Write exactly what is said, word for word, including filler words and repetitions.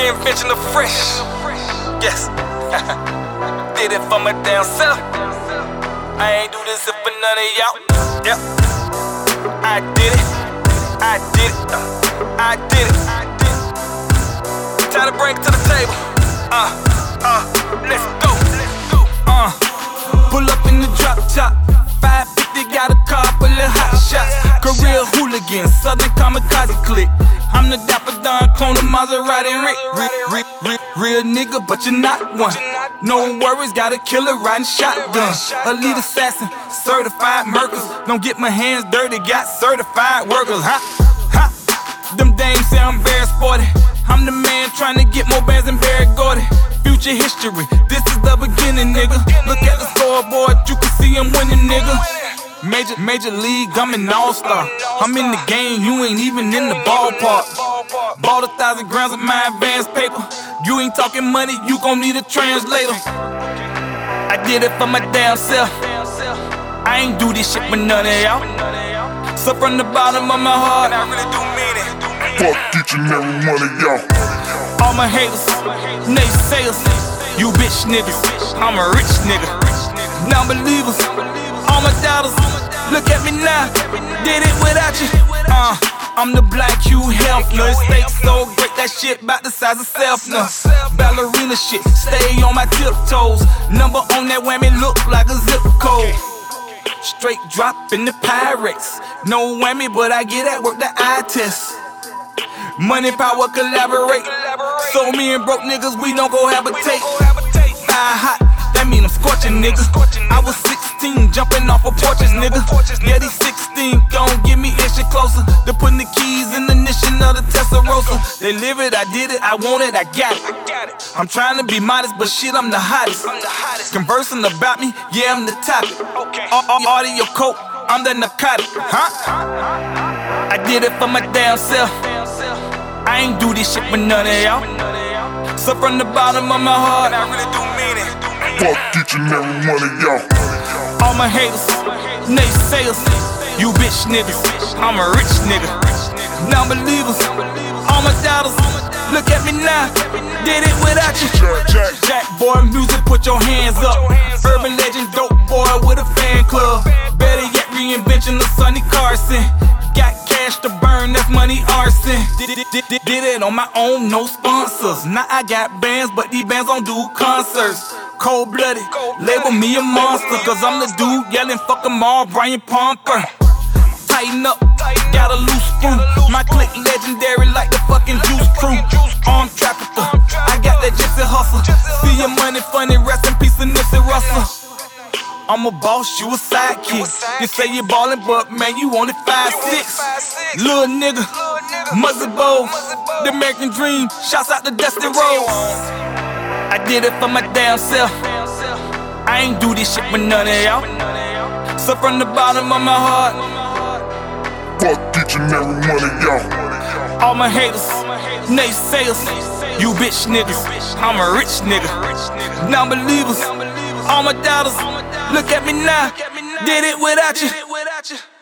reinvention of fresh. Yes. Did it for my damn self. I ain't do this if for none of y'all. Yep. I did it. I did it. I did it. Time to bring it to the table. Uh, uh, let's go. Uh, pull up in the drop top. five fifty, got a car full of hot shots. Career hooligan, Southern kamikaze clique. I'm the Dapper Don, clone of Maserati Rick. Real, real, real, real nigga, but you're not one. No worries, got a killer riding shotgun. Elite assassin, certified murkers. Don't get my hands dirty, got certified workers. Ha, ha. Them dames say I'm very sporty. I'm the man trying to get more bands than Barry Gordy. Future history, this is the beginning, nigga. Look at the scoreboard, you can see I'm winning, nigga. Major, major league, I'm an all-star. I'm in the game, you ain't even in the ballpark. Bought a thousand grams of my advance paper. You ain't talking money, you gon' need a translator. I did it for my damn self. I ain't do this shit for none of y'all. So from the bottom of my heart, I really do mean it. Fuck each and every one of y'all. All my haters, naysayers, you bitch niggas. I'm a rich nigga. Non-believers, all my doubters. Look at me now, did it without you. Uh, I'm the Black Hugh Hefner. Steak so great, that shit about the size of Selfner. Ballerina shit, stay on my tiptoes. Number on that whammy look like a zip code. Straight drop in the Pyrex. No whammy, but I get at work the eye test. Money, power, collaborate. So me and broke niggas, we don't go habitate. Fire hot, that mean I'm scorching, nigga. I was sixteen, jumping off of porches, nigga. Yeah, these sixteen gon' get me inching closer. They're putting the keys in the ignition of the Testarossa. They live it, I did it, I want it, I got it. I'm trying to be modest, but shit, I'm the hottest. Conversing about me, yeah, I'm the topic. Audio coke, I'm the narcotic, huh? I did it for my damn self. I ain't do this shit for none of y'all. So from the bottom of my heart, I really do mean it. Fuck each and every one of y'all. All my haters, naysayers, you bitch niggas. I'm a rich nigga. Non-believers, all my doubters. Look at me now, did it without you. Jack, Jack boy, music, put your hands up. Urban legend, dope boy with a fan club. Better yet, reinvention of Sonny Carson. Got cash to burn, that's money arson. Did it, did, did, did it on my own, no sponsors. Now I got bands, but these bands don't do concerts. Cold-blooded, label me a monster, cause I'm the dude yelling fuck 'em all, Brian Pomper. Tighten up, got a loose screw. My clique legendary like the fucking Juice Crew. Arm trafficker, I got that gypsy hustle. See your money funny, rest in peace to Nipsey Russell. I'm a boss, you a sidekick. You say you ballin', but man, you only five six. Little nigga, Muzzy Bowl, the American dream. Shouts out to Dusty Rhodes. I did it for my damn self. I ain't do this shit for none of y'all. So from the bottom of my heart, fuck each and every one of y'all. all my haters, naysayers, you bitch niggas. I'm a rich nigga. Non-believers, all my doubters. Look at me now, did it without you.